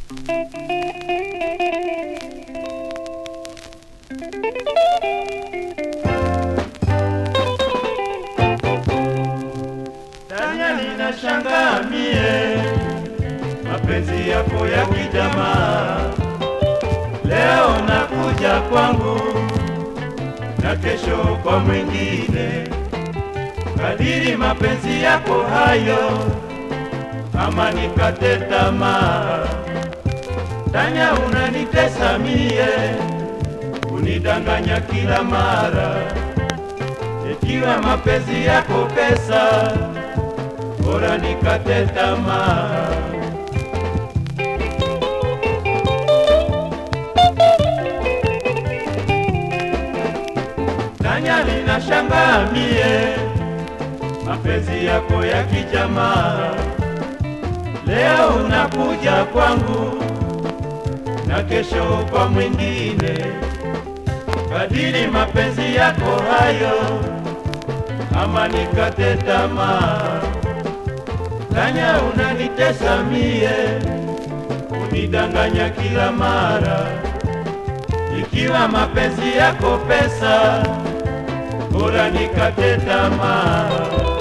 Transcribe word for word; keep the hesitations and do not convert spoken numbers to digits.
Tanya, ninashangaa mie mapenzi yako ya kijamaa. Leo nakuja kwangu na kesho kwa mwingine. Kadiri mapenzi yako hayo, ama nikate tamaa. Tanya, unanitesa mie, unidanganya kila mara. Ikiwa mapenzi yako pesa, bora nikate tamaa. Tanya, ninashangaa mie mapenzi yako ya kijamaa. Leo unakuja kwangu na kesho kwa mwingine. Kadiri mapenzi yako hayo, ama nikate tamaa. Tanya, unanitesa mie, unidanganya kila mara. Ikiwa mapenzi yako pesa, bora nikate tamaa.